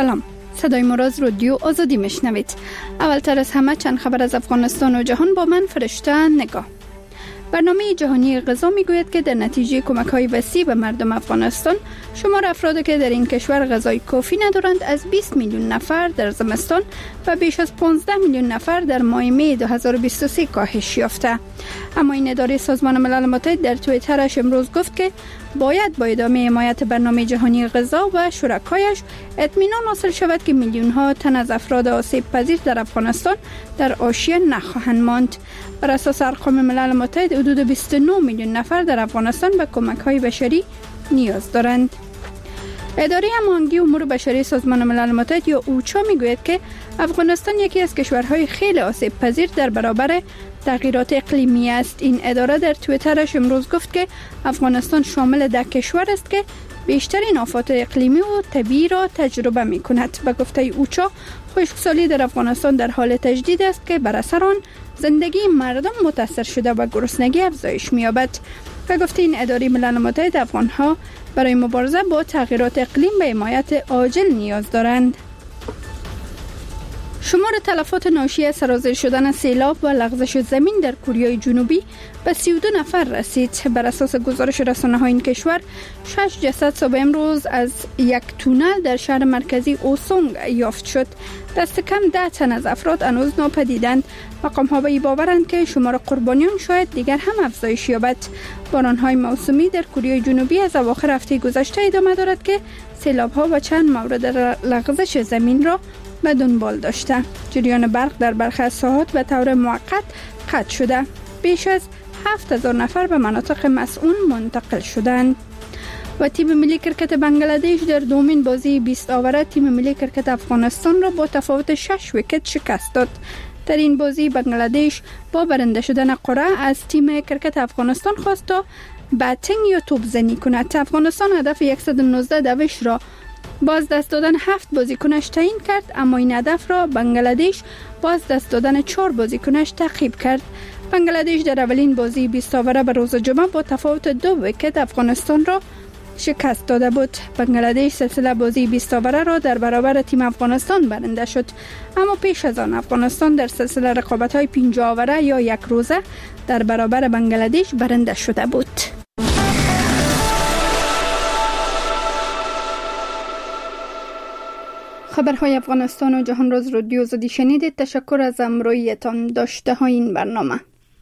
سلام، صدای ما را از رادیو آزادی میشنوید. اولتر از همه چند خبر از افغانستان و جهان با من فرشته نگاه. برنامه جهانی غذا میگوید که در نتیجه کمک‌های وسیع به مردم افغانستان، شمار افرادی که در این کشور غذای کافی ندارند از 20 میلیون نفر در زمستان و بیش از 15 میلیون نفر در ماه می 2023 کاهش یافته. اما این اداره سازمان ملل متحد در توییترش امروز گفت که باید با ادامه حمایت برنامه جهانی غذا و شرکایش اطمینان حاصل شود که میلیون ها تن از افراد آسیب پذیر در افغانستان در حاشیه نخواهند ماند. بر اساس ارقام ملل متحد حدود 29 میلیون نفر در افغانستان به کمک‌های بشری نیاز دارند. اداره هماهنگی امور بشری سازمان ملل متحد یا اوچا میگوید که افغانستان یکی از کشورهای خیلی آسیب پذیر در برابر تغییرات اقلیمی است. این اداره در توییترش امروز گفت که افغانستان شامل 10 کشور است که بیشترین آفات اقلیمی و طبیعی را تجربه می کند. به گفته اوچا، خشکسالی در افغانستان در حال تجدید است که بر اثر آن زندگی مردم متاثر شده و گرسنگی افزایش می یابد. به گفته این اداره ملل متحد، افغانها برای مبارزه با تغییرات اقلیم به حمایت عاجل نیاز دارند. شمار تلفات ناشی از سرازیر شدن سیلاب و لغزش زمین در کره جنوبی به 32 نفر رسید. بر اساس گزارش رسانه‌های این کشور، 6 جسد صبح امروز از یک تونل در شهر مرکزی اوسونگ یافت شد. دست کم 10 تن از افراد هنوز ناپدیدند. مقام‌ها به این باورند که شمار قربانیان شاید دیگر هم افزایش یابد. باران‌های موسمی در کره جنوبی از اواخر هفته گذشته ادامه دارد که سیلاب‌ها و چند مورد لغزش زمین را به دنبال داشته. جریان برق در برخی از ساحات به طور موقت قطع شده. بیش از 7000 نفر به مناطق مسئول منتقل شدند. و تیم ملی کرکت بنگلادش در دومین بازی 20 آوره تیم ملی کرکت افغانستان را با تفاوت 6 ویکت شکست داد. در این بازی بنگلادش با برنده شدن قرعه از تیم کرکت افغانستان خواست تا باتینگ یا توپ زنی کند. افغانستان هدف 119 دوش را باز دست دادن 7 بازیکنش تعیین کرد، اما این هدف را بنگلادش باز دست دادن 4 بازیکنش تعقیب کرد. بنگلادش در اولین بازی 20 آوره به روز جمعه با تفاوت 2 ویکت افغانستان را شکست داده بود. بنگلادش سلسله بازی 20 آوره را در برابر تیم افغانستان برنده شد، اما پیش از آن افغانستان در سلسله رقابت‌های 50 آوره یا یک روزه در برابر بنگلادش برنده شده بود. خبرهای افغانستان و جهان را از رادیو آزادی شنیدید. تشکر از همراهیتان. داشته های این برنامه.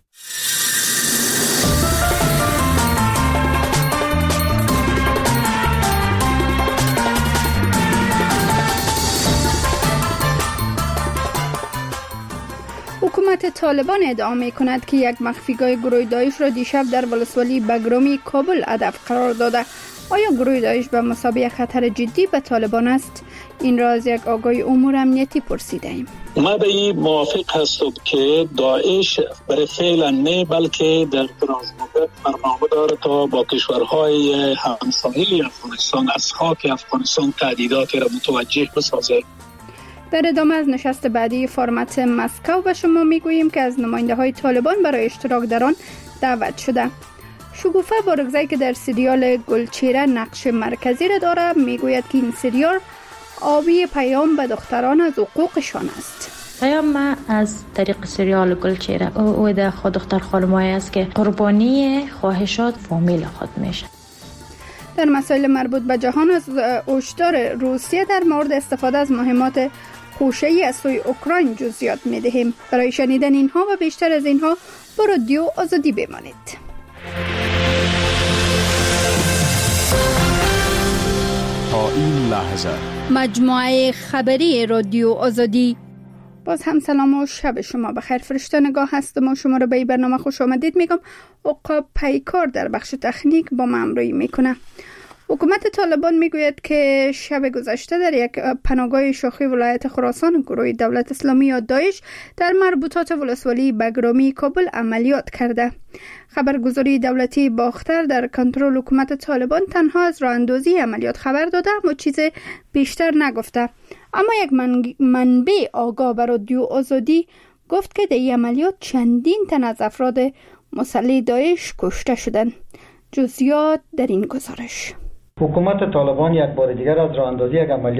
حکومت طالبان ادعا می کند که یک مخفیگاه گروه داعش را دیشب در ولسوالی بگرامی کابل هدف قرار داده. آیا گروه داعش به مثابه خطر جدی به طالبان است؟ این را از یک آگاه امور امنیتی پرسیدیم. ما به این موافق هستم که داعش برای فعلا نه، بلکه در دراز مدت برنامه داره تا با کشورهای همسایه افغانستان از خاک افغانستان تهدیداتی را متوجه بسازد. در ادامه از نشست بعدی فرمت مسکو به شما میگوییم که از نماینده های طالبان برای اشتراک در آن دعوت شده. شگوفه بارگزایی که در سریال گلچهره نقش مرکزی را دارد میگوید که این سریال آبی پیام به دختران از حقوقشان است. پیام از طریق سریال گلچهره او در خود دختر خانمایی است که قربانی خواهشات فامیل خود میشه. در مسائل مربوط به جهان از هشدار روسیه در مورد استفاده از مهمات هوشه‌ای از سوی اوکراین جزئیات میدهیم. برای شنیدن اینها و بیشتر از اینها با رادیو آزادی بمانید. تا این لحظه مجموعه خبری رادیو آزادی. باز هم سلام و شب شما بخیر. فرشته نگاه هستم و شما را به این برنامه خوش آمدید میگم. عقاب پیکار در بخش تکنیک با من همراهی میکنه. حکومت طالبان میگوید که شب گذشته در یک پناهگاه شاخی ولایت خراسان گروه دولت اسلامی یا داعش در مربوطات ولسوالی بگرامی کابل عملیات کرده. خبرگزاری دولتی باختر در کنترل حکومت طالبان تنها از راه اندازی عملیات خبر داده اما چیز بیشتر نگفته. اما یک منبع آگاه به رادیو آزادی گفت که در این عملیات چندین تن از افراد مسلح داعش کشته شدند. جزئیات در این گزارش. حکومت طالبان یک بار دیگر از راه اندازی یک عملیات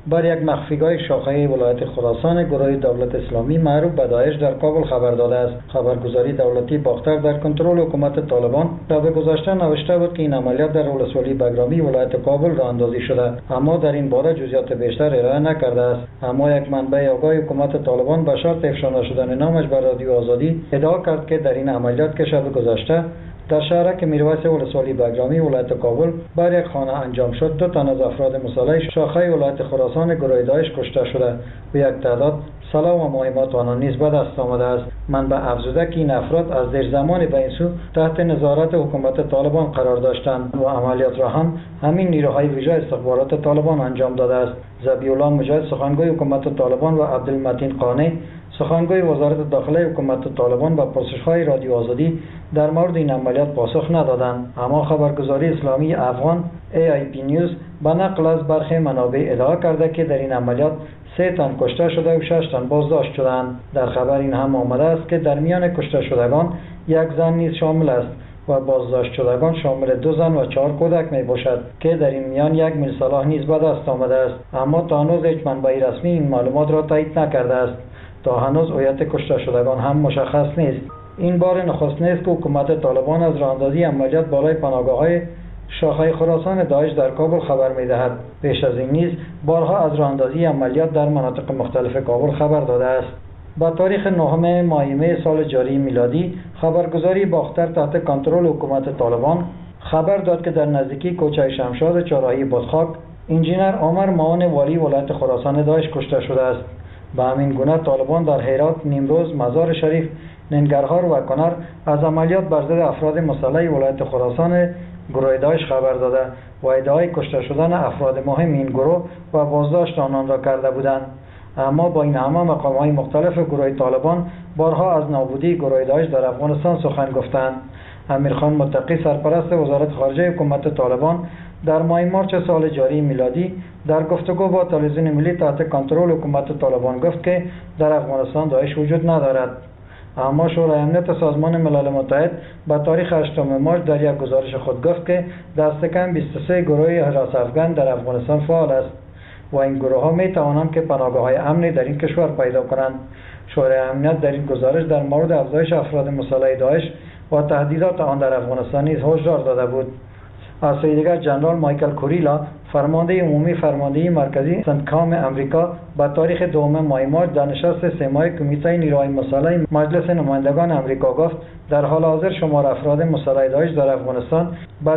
بر یک مخفیگاه شاخه ولایت خراسان گروه دولت اسلامی معروف به داعش در کابل خبر داده است. خبرگزاری دولتی باختر در کنترل حکومت طالبان شب گذشته نوشته بود که این عملیات در ولسوالی بگرامی ولایت کابل راه اندازی شده، اما در این باره جزئیات بیشتر ارائه نکرده است. اما یک منبع آگاه حکومت طالبان به شرط افشا نشدن نامش بر رادیو آزادی ادعا کرد که در این عملیات که شب گذشته در شهرک میرویس ولسوالی بگرامی ولایت کابل بر یک خانه انجام شد، 2 تن از افراد مسلح شاخه ولایت خراسان گروه داعش کشته شده و یک تعداد سلاح و مهمات آنها نیز به دست آمده است. منبع افزوده که این افراد از دیر زمان به این سو تحت نظارت حکومت طالبان قرار داشتند و عملیات را هم همین نیروهای ویژه استخبارات طالبان انجام داده است. ذبیح الله مجاهد سخنگوی حکومت طالبان و عبدالمتین قانی سخنگوی وزارت داخله حکومت طالبان با پرسش‌های رادیو آزادی در مورد این عملیات پاسخ ندادند. اما خبرگزاری اسلامی افغان AIP نیوز به نقل از برخی منابع ادعا کرده که در این عملیات 3 تن کشته شده و 6 تن بازداشت شدند. در خبر این هم آمده است که در میان کشته شدگان 1 زن نیز شامل است و بازداشت شدگان شامل 2 زن و 4 کودک می باشد که در این میان 1 میل سلاح نیز به دست آمده است. اما تا هنوز هیچ منبع رسمی این معلومات را تایید نکرده است. تا هنوز هویت کشته شدگان هم مشخص نیست. این بار نخست نیست که حکومت طالبان از راه‌اندازی عملیات بالای پناهگاه‌های شاخه خراسان داعش در کابل خبر می‌دهد. پیش از این نیز بارها از راه‌اندازی عملیات در مناطق مختلف کابل خبر داده است. با تاریخ 9 ماه می سال جاری میلادی خبرگزاری باختر تحت کنترل حکومت طالبان خبر داد که در نزدیکی کوچه شمشاد چهارراهی بادخاک انجینر عمر معاون والی ولایت خراسان داعش کشته شده است. به همین گونه طالبان در هرات، نیمروز، مزار شریف، ننگرهار و کنر از عملیات بر ضد افراد مسلح ولایت خراسان گروه داعش خبر داده و ادعای کشته شدن افراد مهم این گروه و بازداشت آنان را کرده بودند. اما با این همه مقام‌های مختلف گروه طالبان بارها از نابودی گروه داعش در افغانستان سخن گفتند. امیرخان متقی سرپرست وزارت خارجه حکومت طالبان در ماه مارس سال جاری میلادی در گفتگو با تلویزیون ملی تحت کنترل حکومت طالبان گفت که در افغانستان داعش وجود ندارد. اما شورای امنیت سازمان ملل متحد با تاریخ 8 مارس در یک گزارش خود گفت که دست کم 23 گروه حراس افغان در افغانستان فعال است و این گروه ها می توانند که پناهگاه‌های امنی در این کشور پیدا کنند. شورای امنیت در این گزارش در مورد افزایش افراد مسلح داعش و تهدیدات آن در افغانستان نیز هشدار داده بود. از سوی دیگر جنرال مایکل کوریلا فرمانده عمومی فرماندهی مرکزی سنتکام امریکا با تاریخ 2 ماه مارس در نشست 3 ماهه کمیته نیروهای مسلح مجلس نمایندگان امریکا گفت در حال حاضر شمار افراد مسلح داعش در افغانستان به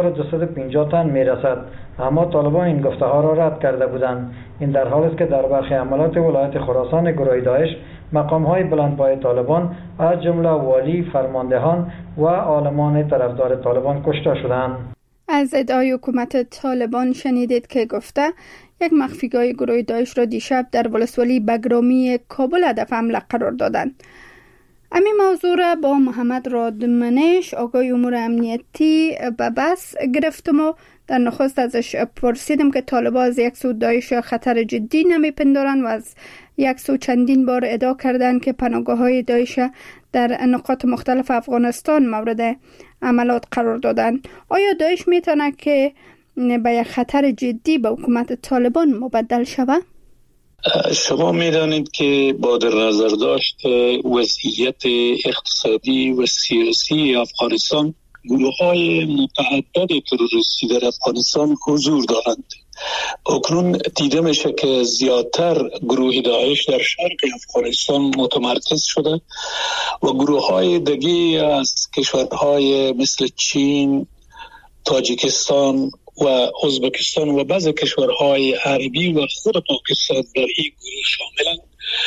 2250 تن میرسد. اما طالبان این گفته‌ها را رد کرده بودند. این در حالی است که در برخی عملیات ولایت خراسان گروه داعش مقام‌های بلندپایه طالبان از جمله والی، فرماندهان و عالمان طرفدار طالبان کشته شدند. از ادعای حکومت طالبان شنیدید که گفته یک مخفیگاه گروه داعش را دیشب در ولسوالی بگرامی کابل هدف حمله قرار دادند. امی موضوع را با محمد رادمنش آقای امور امنیتی به بس گرفتم و در نخست ازش پرسیدم که طالبان از یک سو داعش خطر جدی نمیپندارند و از یک سو چندین بار ادعا کردند که پناهگاه‌های داعش در نقاط مختلف افغانستان مورد عملیات قرار دادند. آیا داعش میتونه که به یک خطر جدی به حکومت طالبان مبدل شود؟ شما میدانید که با در نظر داشت وضعیت اقتصادی و سیاسی افغانستان گروه‌های متعدد تروریستی در افغانستان حضور دارند. اکنون دیده میشه که زیادتر گروه داعش در شرق افغانستان متمرکز شده و گروه‌های دیگه از کشورهای مثل چین، تاجیکستان و ازبکستان و بعضی کشورهای عربی و خود پاکستان در این گروه شاملند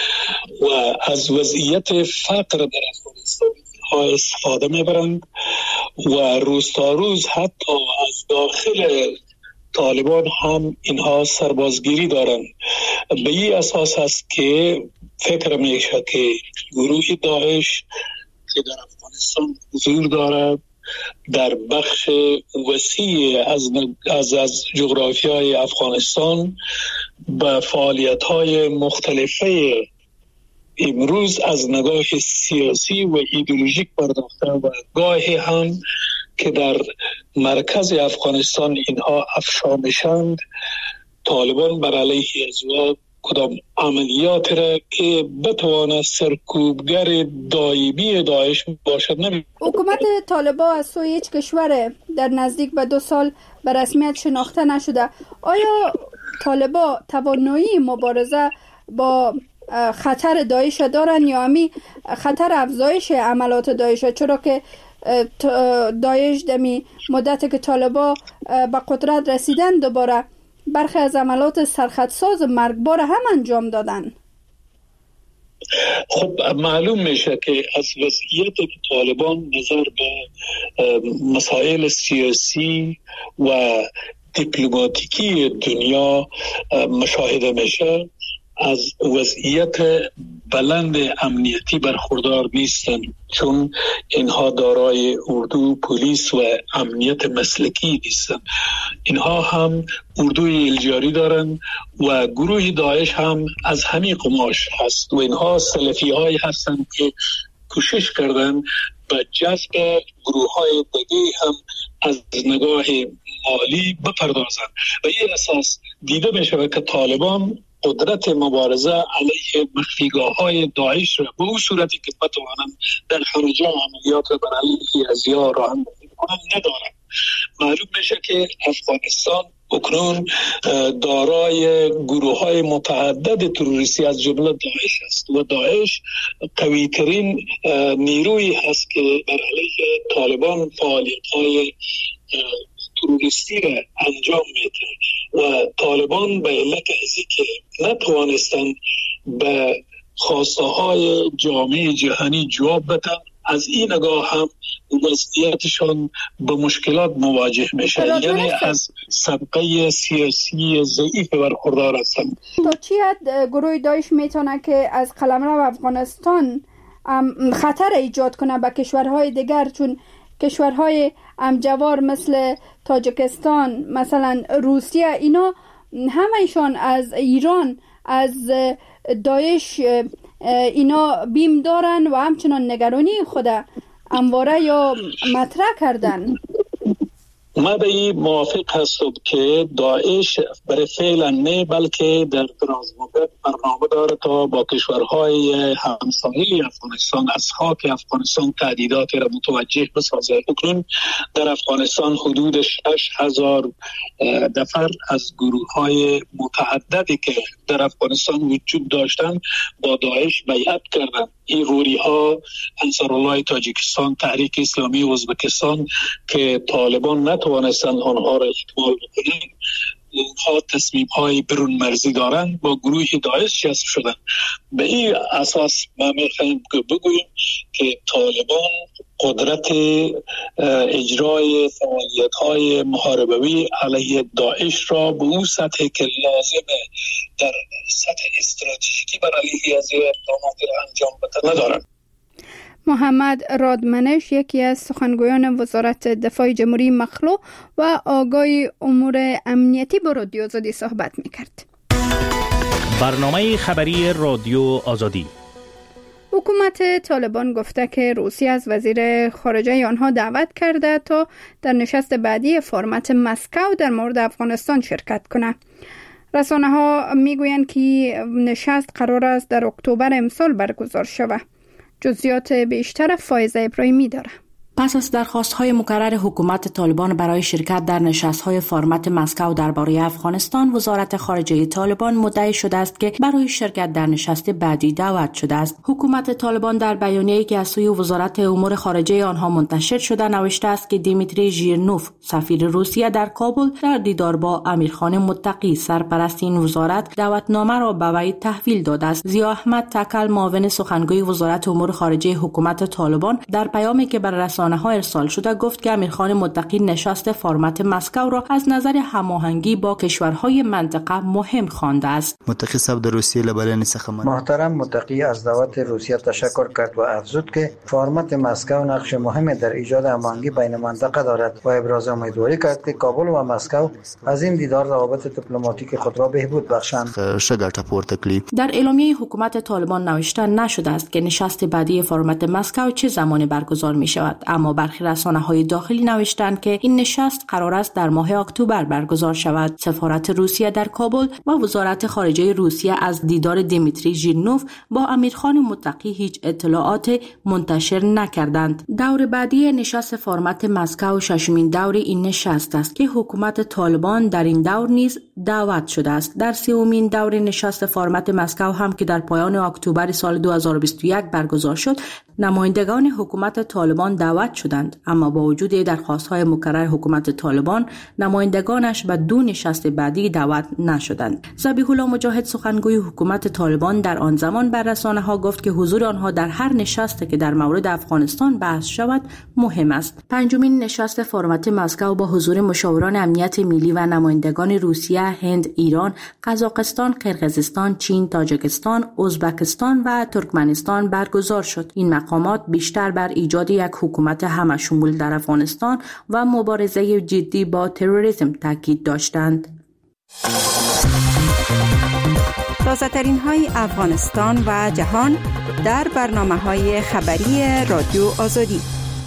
و از وضعیت فقر در افغانستان ها استفاده میبرند و روز تا روز حتی از داخل طالبان هم اینها سربازگیری دارند. به این اساس است که فکر میشه که گروه داعش که در افغانستان حضور دارد در بخش وسیع از جغرافیای افغانستان به فعالیت‌های مختلفه امروز از نگاه سیاسی و ایدئولوژیک پرداخته و گاهی هم که در مرکز افغانستان اینها افشا میشند طالبان بر علیه ازوا کدام عملیات را که بتواند سرکوبگر دایمی داعش باشد نمی. حکومت طالبان از سوی هیچ کشور در نزدیک به 2 سال به رسمیت شناخته نشده. آیا طالبان توانایی مبارزه با خطر داعش دارن یا همی خطر افزایش عملات داعش؟ چرا که داعش دمی مدت که طالبان به قدرت رسیدن دوباره برخی از عملات سرخطساز مرگبار هم انجام دادن. خب معلوم میشه که از وضعیت طالبان نظر به مسائل سیاسی و دیپلماتیکی دنیا مشاهده میشه از وضعیت بلند امنیتی برخوردار نیستند، چون اینها دارای اردو، پلیس و امنیت مسلکی نیستند. اینها هم اردوی الجاری دارند و گروه داعش هم از همین قماش هست و اینها سلفی های هستند که کوشش کردن به جذب گروه های دیگه هم از نگاه مالی بپردازند و این اساس دیده میشه که طالبان قدرت مبارزه علیه مخفیگاه‌های داعش را به اون صورتی که بتوانند در خارج عملیات را بر علیه ازیا راه اندازی کنند ندارند. معلوم میشه که افغانستان اکنون دارای گروه‌های متعدد تروریستی از جمله داعش است و داعش قوی‌ترین نیروی هست که بر علیه طالبان فعالیت‌های تروریستی را انجام میده و طالبان به علت ازی که نتوانستند به خواسته های جامعه جهانی جواب بدن، از این نگاه هم وضعیتشان به مشکلات مواجه میشه، یعنی از سابقه سیاسی ضعیف برخوردار هستند. تا چی حد گروه داعش میتونه که از قلمرو افغانستان خطر ایجاد کنه به کشورهای دیگر؟ چون کشورهای همجوار مثل تاجیکستان، مثلا روسیه، اینا همه‌شان از ایران، از داعش اینا بیم دارن و همچنان نگرانی خود همواره یا مطرح کردن. ما به این موافق هستم که داعش برای فعلا نه بلکه در دراز مدت برنامه داره تا با کشورهای همسایه افغانستان از خاک افغانستان تهدیدات را متوجه بسازد. اکنون در افغانستان حدود 6,000 نفر از گروه‌های متعددی که در افغانستان وجود داشتند با داعش بیعت کردند. این غوری‌ها انصارالله تاجیکستان، تحریک اسلامی ازبکستان که طالبان نتوانستند آنها را اکمال بکنند، اونها تصمیم‌های برون مرزی دارند، با گروه داعش جذب شدند. به این اساس ما می‌خواهیم که بگوییم که طالبان قدرت اجرای فعالیت‌های محاربوی علیه داعش را به اون سطحی که لازمه در سطح استراتژیکی برای علیه از اقدامات را انجام بده ندارند. محمد رادمنش یکی از سخنگویان وزارت دفاع جمهوری مخلو و آگاه امور امنیتی با رادیو آزادی صحبت می‌کرد. برنامه خبری رادیو آزادی. حکومت طالبان گفته که روسیه از وزیر خارجه آنها دعوت کرده تا در نشست بعدی فرمت مسکو در مورد افغانستان شرکت کنه. رسانه ها میگویند که نشست قرار است در اکتبر امسال برگزار شود. جزئیات بیشتر فایزه ابراهیمی داره. پس از درخواست‌های مکرر حکومت طالبان برای شرکت در نشست‌های فرمت مسکو درباره افغانستان، وزارت خارجه طالبان مدعی شده است که برای شرکت در نشست بعدی دعوت شده است. حکومت طالبان در بیانیه‌ای که از سوی وزارت امور خارجه آنها منتشر شده نوشته است که دیمیتری ژیرنوف، سفیر روسیه در کابل، در دیدار با امیرخان متقی، سرپرست این وزارت، دعوتنامه را به وی تحویل داده است. ضیا احمد تکل، معاون سخنگوی وزارت امور خارجه حکومت طالبان، در پیامی که بر رسانه‌ها ارسال شده گفت که امیرخان متقی نشست فرمت مسکو را از نظر هماهنگی با کشورهای منطقه مهم خوانده است. متقی صاحب در روسیه لبرانی څخه محترم متقی از دعوت روسیه تشکر کرد و افزود که فرمت مسکو نقش مهمی در ایجاد هماهنگی بین منطقه دارد و ابراز امیدواری کرد که کابل و مسکو از این دیدار روابط دیپلماتیک خود را بهبود بخشند. در اعلامیه حکومت طالبان نوشته نشده است که نشست بعدی فرمت مسکو چه زمانی برگزار می شود، اما برخی رسانه‌های داخلی نوشتند که این نشست قرار است در ماه اکتبر برگزار شود. سفارت روسیه در کابل و وزارت خارجه روسیه از دیدار دیمیتری ژیرنوف با امیرخان متقی هیچ اطلاعات منتشر نکردند. دور بعدی نشست فرمت مسکو ششمین دور این نشست است که حکومت طالبان در این دور نیز دعوت شده است. در سومین دور نشست فرمت مسکو هم که در پایان اکتبر سال 2021 برگزار شد، نمایندگان حکومت طالبان دعوت شدند، اما با وجود درخواست‌های مکرر حکومت طالبان، نمایندگانش به دو نشست بعدی دعوت نشدند. ذبیح الله مجاهد سخنگوی حکومت طالبان در آن زمان بر رسانه‌ها گفت که حضور آنها در هر نشستی که در مورد افغانستان بحث شود مهم است. پنجمین نشست فرمت مسکو با حضور مشاوران امنیت ملی و نمایندگان روسیه، هند، ایران، قزاقستان، قرقیزستان، چین، تاجیکستان، ازبکستان و ترکمنستان برگزار شد. این مقامات بیشتر بر ایجاد یک حکومت همشمول در افغانستان و مبارزه جدی با تروریسم تاکید داشتند. تازه‌ترین های افغانستان و جهان در برنامه‌های خبری رادیو آزادی.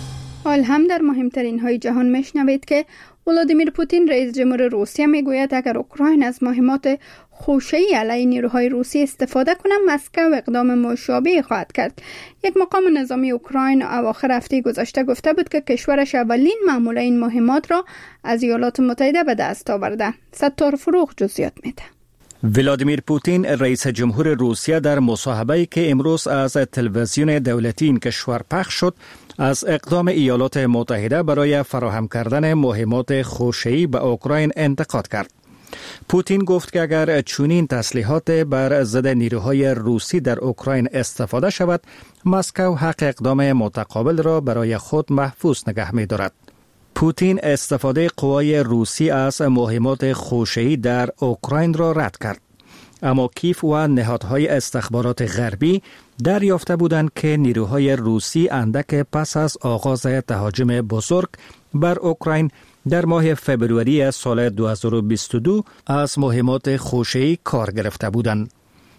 حال هم در مهمترین های جهان میشنوید که ولادیمیر پوتین رئیس جمهور روسیه میگوید اگر اوکراین از مهمات خوشه‌ای علیه نیروهای روسی استفاده کنند، مسکو اقدام مشابه خواهد کرد. یک مقام نظامی اوکراین اواخر هفته گذشته گفته بود که کشورش اولین مامور این مهمات را از ایالات متحده به دست آورده. ستار فروغ جزئیات میده. ولادیمیر پوتین رئیس جمهور روسیه در مصاحبه‌ای که امروز از تلویزیون دولتی این کشور پخش شد، از اقدام ایالات متحده برای فراهم کردن مهمات خوشه‌ای به اوکراین انتقاد کرد. پوتین گفت که اگر چنین تسلیحات بر ضد نیروهای روسی در اوکراین استفاده شود، مسکو حق اقدام متقابل را برای خود محفوظ نگه می‌دارد. پوتین استفاده قوای روسی از مهمات خوشه‌ای در اوکراین را رد کرد. اما کیف و نهادهای استخبارات غربی دریافته بودند که نیروهای روسی اندک پس از آغاز تهاجم بزرگ بر اوکراین در ماه فبروری سال 2022 از مهمات خوشه‌ای کار گرفته بودند.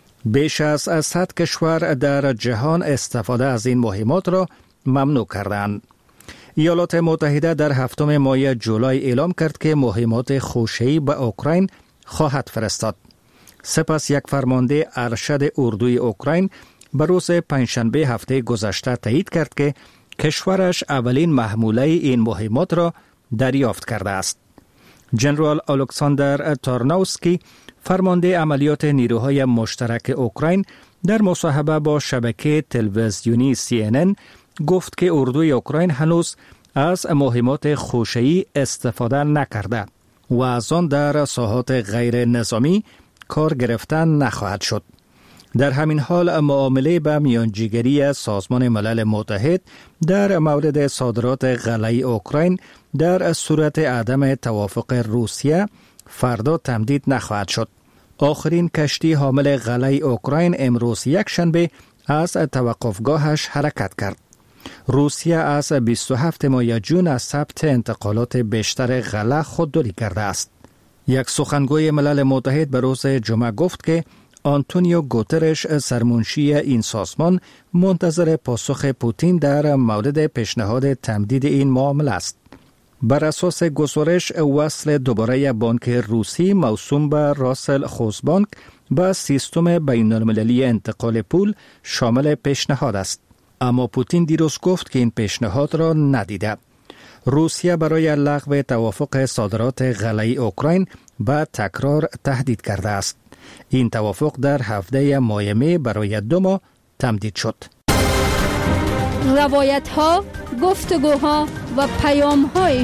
بیش از 100 کشور در جهان استفاده از این مهمات را ممنوع کردند. ایالات متحده در 7 ماه جولای اعلام کرد که مهمات خوشه‌ای به اوکراین خواهد فرستاد. سپس یک فرمانده ارشد اردوی اوکراین به روز پنجشنبه هفته گذشته تایید کرد که کشورش اولین محموله این مهمات را دریافت کرده است. جنرال الکساندر تارنوسکی، فرمانده عملیات نیروهای مشترک اوکراین، در مصاحبه با شبکه تلویزیونی CNN گفت که اردوی اوکراین هنوز از مهمات خوشه‌ای استفاده نکرده و از آن در ساحات غیر نظامی کار گرفتن نخواهد شد. در همین حال معامله به میانجیگری سازمان ملل متحد در مورد صادرات غله اوکراین در صورت عدم توافق روسیه فردا تمدید نخواهد شد. آخرین کشتی حامل غله اوکراین امروز یکشنبه از توقفگاهش حرکت کرد. روسیه از 27 ماه ژوئن از ثبت انتقالات بیشتر غله خودداری کرده است. یک سخنگوی ملل متحد به روز جمعه گفت که آنتونیو گوترش، سرمنشی این سازمان، منتظر پاسخ پوتین در مورد پیشنهاد تمدید این معامله است. بر اساس گزارش، وصل دوباره بانک روسی موسوم به راسل خوزبانک به سیستم بین‌المللی انتقال پول شامل پیشنهاد است. اما پوتین دیروز گفت که این پیشنهاد را ندیده. روسیه برای لغو توافق صادرات غله اوکراین به تکرار تهدید کرده است. این توافق در هفته مای می برای 2 ماه تمدید شد. روایت‌ها، گفتگوها و پیام‌های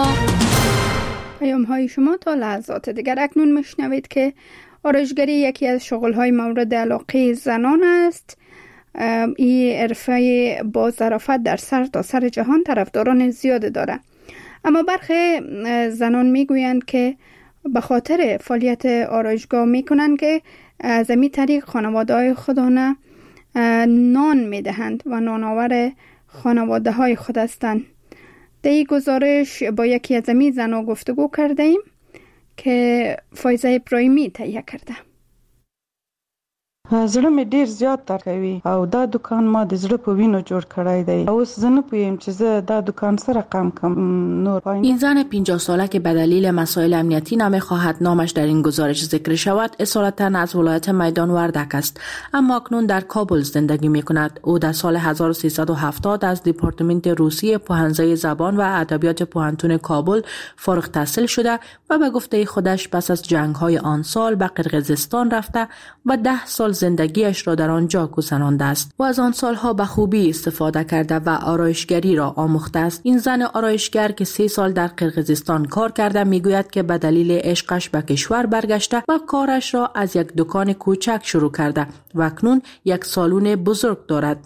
شما تا لحظات دیگر. اکنون میشنوید که آرایشگری یکی از شغل‌های مورد علاقه زنان است. این حرفه با ظرافت در سر تا سر جهان طرفداران زیاد داره، اما برخی زنان میگویند که به خاطر فعالیت آرایشگاه میکنند که از این طریق خانواده‌های خودانه نان میدهند و نانآور خانواده های خود هستند. در این گزارش با یکی از این زنان گفتگو کرده ایم که فایزه ابراهیمی تهیه کرده. زړه مې ډیر زیات درد کوي او دا دکان ما د زړه په وینو جوړ کړی دی. اوس زه نه پوهیم چې زه دا دکان سره رقم کم نور. این زن 50 ساله که به دلیل مسائل امنیتی نمیخواهد نامش در این گزارش ذکر شود، اصالتا از ولایت میدان وردک است، اما اکنون در کابل زندگی میکند. او در سال 1370 از دپارتمنت روسی پوهنځی زبان و ادبیات پوهنتون کابل فارغ التحصیل شده و به گفته خودش پس از جنگ‌های آن سال به قرقیزستان رفته و 10 سال زندگیش را در آنجا گذرانده است و از آن سالها به خوبی استفاده کرده و آرایشگری را آموخته است. این زن آرایشگر که 3 سال در قرقیزستان کار کرده میگوید که به دلیل عشقش به کشور برگشته و کارش را از یک دکان کوچک شروع کرده و اکنون یک سالن بزرگ دارد.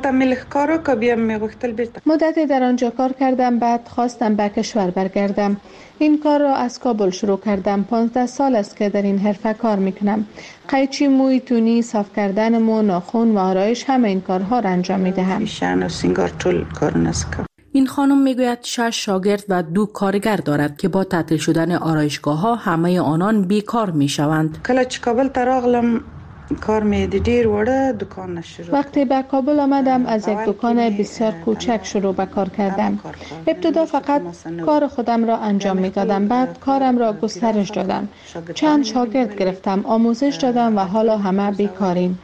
مدتی در آنجا کار کردم، بعد خواستم به کشور برگردم. این کار را از کابل شروع کردم. 15 سال است که در این حرفه کار میکنم. قیچی موی، تونی، صاف کردن مو، ناخن و آرایش، همه این کارها را انجام میدهم. این خانم میگوید 6 شاگرد و 2 کارگر دارد که با تعطیل شدن آرایشگاه ها همه آنان بیکار میشوند. وقتی به کابل آمدم از یک دکان بسیار کوچک شروع به کار کردم. ابتدا فقط کار خودم را انجام می دادم، بعد کارم را گسترش دادم. چند شاگرد گرفتم، آموزش دادم و حالا همه بیکاریم.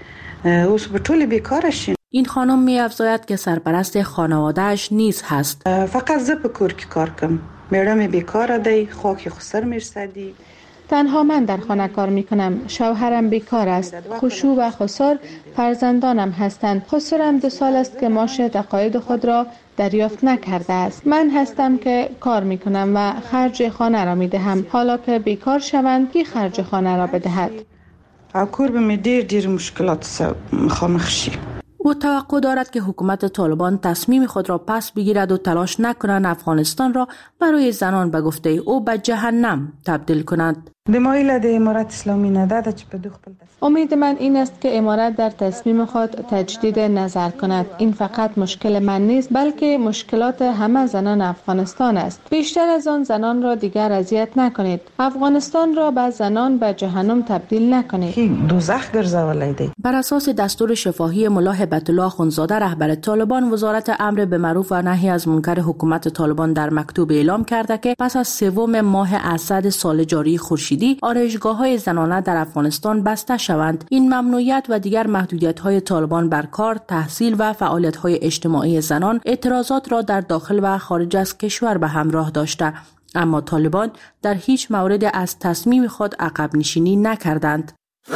این خانم می افزاید که سرپرست خانوادهش نیز هست. فقط زه په کور کې کار کوم. میړه مې بیکاره دی، خاک خسر میرسدی. تنها من در خانه کار می کنم. شوهرم بیکار است. خشوع و خسار فرزندانم هستند. خسرم 2 سال است که معاش تقاعد خود را دریافت نکرده است. من هستم که کار می کنم و خرج خانه را می دهم. حالا که بیکار شوند کی خرج خانه را بدهد؟ کور به می دیر مشکلات مخامخ شي. او توقع دارد که حکومت طالبان تصمیم خود را پس بگیرد و تلاش نکنند افغانستان را برای زنان به گفته او به جهنم تبدیل کند. امید من این است که امارت در تصمیم خود تجدید نظر کند. این فقط مشکل من نیست بلکه مشکلات همه زنان افغانستان است. بیشتر از آن زنان را دیگر اذیت نکنید. افغانستان را به زنان به جهنم تبدیل نکنید. دوزخ گرځولای دی. بر اساس دستور شفاهی ملا هیبت الله اخوندزاده رهبر طالبان، وزارت امر به معروف و نهی از منکر حکومت طالبان در مکتوب اعلام کرده که پس از 3 ماه اسد سال جاری خورشیدی آرایشگاه‌های زنانه در افغانستان بسته شوند. این ممنوعیت و دیگر محدودیت‌های طالبان بر کار، تحصیل و فعالیت‌های اجتماعی زنان اعتراضات را در داخل و خارج از کشور به همراه داشته، اما طالبان در هیچ مورد از تصمیم خود عقب نشینی نکردند.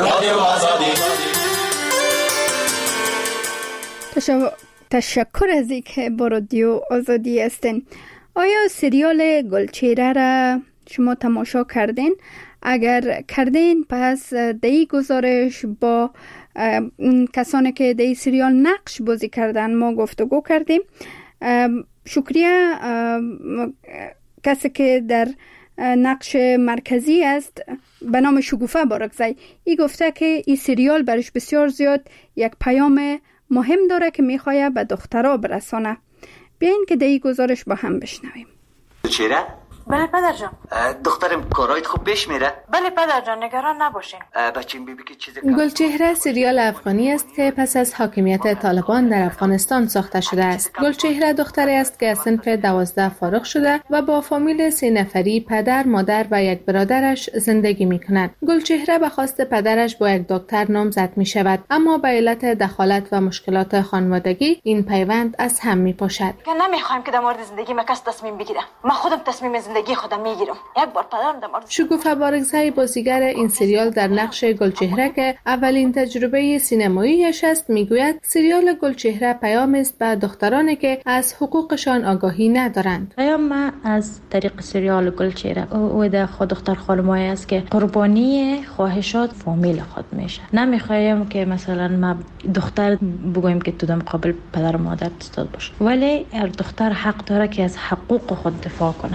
تشکر از اینکه با رادیو آزادی هستین. آیا سریال گلچهره را شما تماشا کردین؟ اگر کردین پس دی گزارش با کسانی که دی سریال نقش بازی کردن ما گفتگو کردیم. شکریه کسی که در نقش مرکزی است به نام شگوفه بارکزی، ای گفته که این سریال برش بسیار زیاد یک پیام مهم داره که میخواه به دخترها برسانه. بیاین که دی گزارش با هم بشنویم. چرا؟ بله پدر جان. دخترم کارایت خوب پیش میره؟ بله پدر جان، نگران نباشین. بچه‌م بیبی که چیز گلچهره سریال افغانی است که پس از حاکمیت طالبان در افغانستان ساخته شده است. گلچهره دختری است که از صنف 12 فارغ شده و با فامیل 3 نفری پدر، مادر و یک برادرش زندگی می‌کند. گلچهره به خواست پدرش با یک دکتر نامزد می‌شود، اما به علت دخالت و مشکلات خانوادگی این پیوند از هم می‌پاشد. نمی‌خوایم که در مورد زندگی من کس تصمیم بگیره. من خودم تصمیم زندگی خودم میگیرم. یک بار پدرم در مورد شگوفه بارکزی بازیگر این سریال در نقش گلچهره که اولین تجربه سینماییش است میگوید سریال گلچهره پیام است به دخترانی که از حقوقشان آگاهی ندارند. پیام از طریق سریال گلچهره او در خود دختر خانمایی است که قربانی خواهشات فامیل خود میشه. نمیخوایم که مثلا ما دختر بگویم که تو در مقابل پدر و مادر استاد باشه، ولی هر دختر حق داره که از حقوق خود دفاع کنه.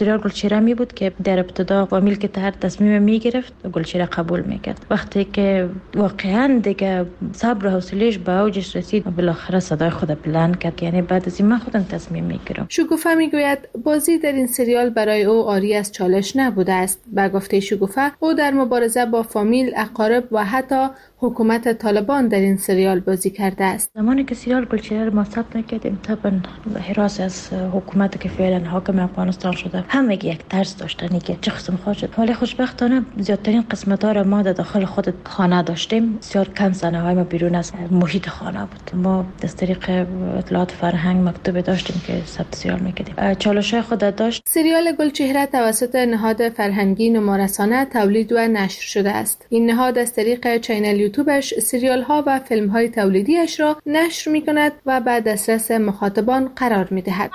سریال گلچهره می بود که در ابتدا فامیل که هر تصمیم می گرفت گلچهره قبول میکرد. وقتی که واقعا دیگه صبر و حوصله‌اش به اوجش رسید بالاخره صدای خود بلند کرد، یعنی بعد از این من خودم تصمیم میگیرم. شکوفه میگوید بازی در این سریال برای او آری از چالش نبوده است. به گفته شکوفه او در مبارزه با فامیل، اقارب و حتی حکومت طالبان در این سریال بازی کرده است. زمانی که سریال گلچهره ما ثبت نکردیم طبعا حراس از حکومت که فعلا حاکم افغانستان شده همه یک ترس داشتن که چه قسم خواهد شد. ولی خوشبختانه زیادترین قسمت‌ها را ما در داخل خود خانه داشتیم. بسیار کم صحنه‌های ما بیرون از محیط خانه بود. ما از طریق اطلاعات فرهنگ مکتوب داشتیم که ثبت سریال می‌کردیم. چالش‌های خود داشت. سریال گلچهره توسط نهاد فرهنگی نمارسانه تولید و نشر شده است. این نهاد از طریق چینل یوتیوبش سریال ها و فیلم های تولیدیش را نشر می کند و بعد دسترس مخاطبان قرار می دهد.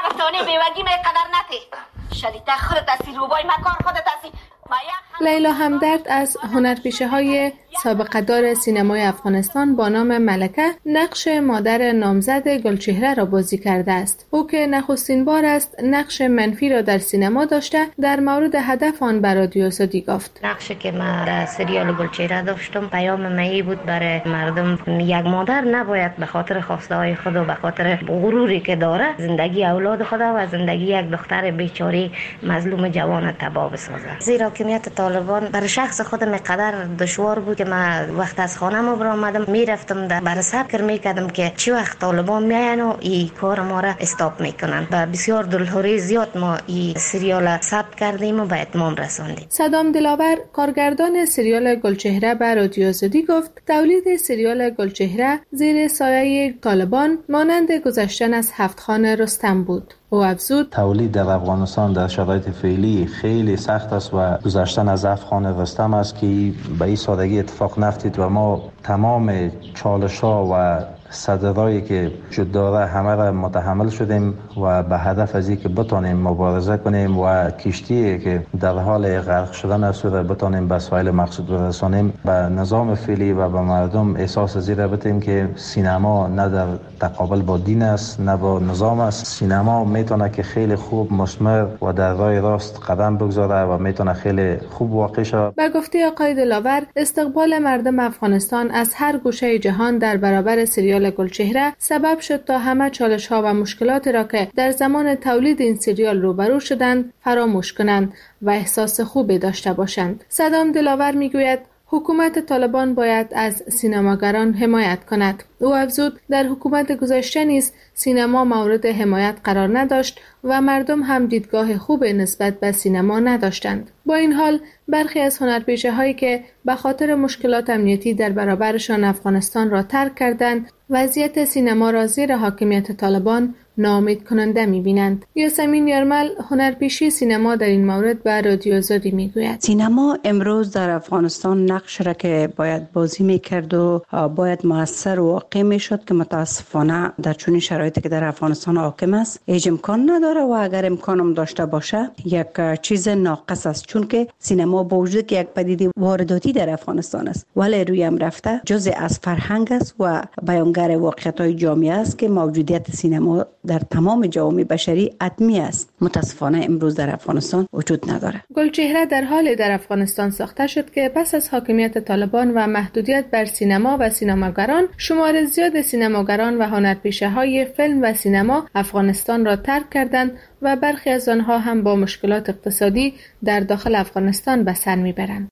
لیلا همدرد از هنرپیشه‌های سابقه‌دار سینمای افغانستان با نام ملکه نقش مادر نامزد گلچهره را بازی کرده است. او که نخستین بار است نقش منفی را در سینما داشته در مورد هدف آن به رادیو آزادی گفت. نقشی که من در سریال گلچهره داشتم پیام من بود برای مردم یک مادر نباید به خاطر خواسته‌های خود و به خاطر غروری که داره زندگی اولاد خود و زندگی یک دختر بیچاره مظلوم جوان تباه بسازه. زیرا حاکمیت طالبان برای شخص خودم قدر دشوار بود که من وقت از خانه‌ام برآمدم میرفتم برای فکر میکردم که چی وقت طالبان میاین و این کار ما را استاپ میکنن. و بسیار دلهوری زیاد ما این سریال ثبت کردیم و به اتمام رساندیم. صدام دلاور کارگردان سریال گلچهره به رادیو آزادی گفت تولید سریال گلچهره زیر سایه طالبان مانند گذشتن از هفت‌خان رستم بود. او افزود تولید در افغانستان در شرایط فعلی خیلی سخت است و گذشتن از افغان رستم است که به این سادگی اتفاق نیفتاد و ما تمام چالش‌ها و صدرایی که وجود داره همه را متحمل شدیم و به هدف از اینکه بتونیم مبارزه کنیم و کشتی که در حال غرق شدن است را بتونیم به ساحل مقصود برسانیم. به نظام فعلی و به مردم احساس از این بدیم که سینما نه در تقابل با دین است نه با نظام است. سینما میتونه که خیلی خوب مثمر و در راه راست قدم بگذاره و میتونه خیلی خوب واقع شود. به گفته آقای دلاور استقبال مردم افغانستان از هر گوشه جهان در برابر سریال گلچهره سبب شد تا همه چالش‌ها و مشکلات را که در زمان تولید این سریال روبرو شدند فراموش کنند و احساس خوبی داشته باشند. صدام دلاور میگوید حکومت طالبان باید از سینماگران حمایت کند. او افزود در حکومت گذشته نیز سینما مورد حمایت قرار نداشت و مردم هم دیدگاه خوب نسبت به سینما نداشتند. با این حال برخی از هنرپیشه‌هایی که به خاطر مشکلات امنیتی در برابرشان افغانستان را ترک کردند وضعیت سینما را زیر حاکمیت طالبان ناامید کننده می‌بینند. یاسمین یارمل هنرپیشه سینما در این مورد به رادیو آزادی میگوید سینما امروز در افغانستان نقش را که باید بازی میکرد و باید مؤثر و واقع میشد که متاسفانه در چنین شرایطی که در افغانستان حاکم است هیچ امکان نداره و اگر امکانم داشته باشه یک چیز ناقص است، چون که سینما با وجود که یک پدیده وارداتی در افغانستان است ولی روی هم رفته جزء از فرهنگ است و بیانگر واقعیت‌های جامعه است که موجودیت سینما در تمام جوامع بشری حتمی است. متاسفانه امروز در افغانستان وجود نداره. گلچهره در حال در افغانستان ساخته شد که پس از حاکمیت طالبان و محدودیت بر سینما و سینماگران شمار زیاد سینماگران و هنرپیشه‌های فیلم و سینما افغانستان را ترک کردند و برخی از آنها هم با مشکلات اقتصادی در داخل افغانستان به سر میبرند.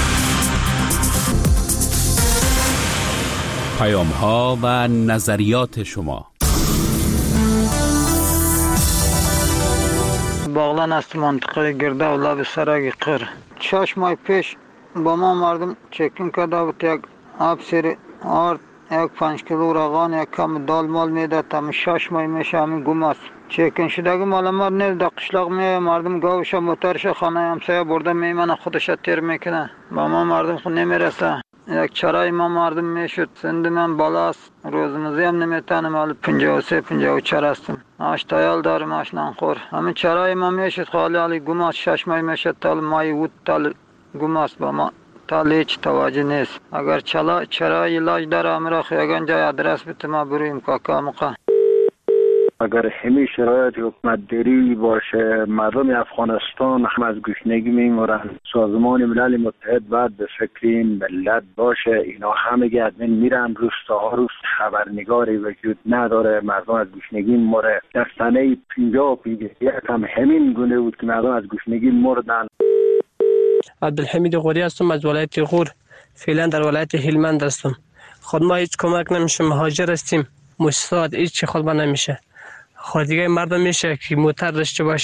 پیام‌ها و نظریات شما. باغلان است منطقه گرده و لب سرک قر. 6 ماه پیش با ما مردم چکین کرده بود یک آب سیر آرد 1-5 کیلو روغن یک کم دال مال میده تا 6 ماه میشه همین گم است. چکین شدگی مال ما نه در قشلاق میه مردم گاوش موترش خانه همسایه برده میمنه خودش تیر میکنه با ما مردم خود نمیرسه. یک چرای ما مردم میشد سند من بالاست روزمزی هم نمیتونم حال 53-54 هستم آشتایال دارم آشنان خور همین چرای ما میشد خالی گم 6 ماه میشد تال مای بود تال گم است با ما تال هیچ توجه نیست اگر چرای علاج داره امرا خیگان جای ادرس بده ما بریم کاکا مقا اگر همین شرایط حکومت داری باشه مردم افغانستان هم از گشنگی میمورن. سازمان ملل متحد باید به فکر این ملت باشه. اینا همه ادمین میرن روستاها، روز خبرنگاری وجود نداره، مردم از گشنگی مره. در سنه 50 هم همین گونه بود که مردم از گشنگی مردن. عبدالحمید غوری هستم از ولایت غور، فعلا در ولایت هلمند هستم. خود ما هیچ کمک نمیشه، مهاجر هستیم، مستعد هیچ خود ما نمیشه. خود دیگه مردم میشه که موتر داشته باشه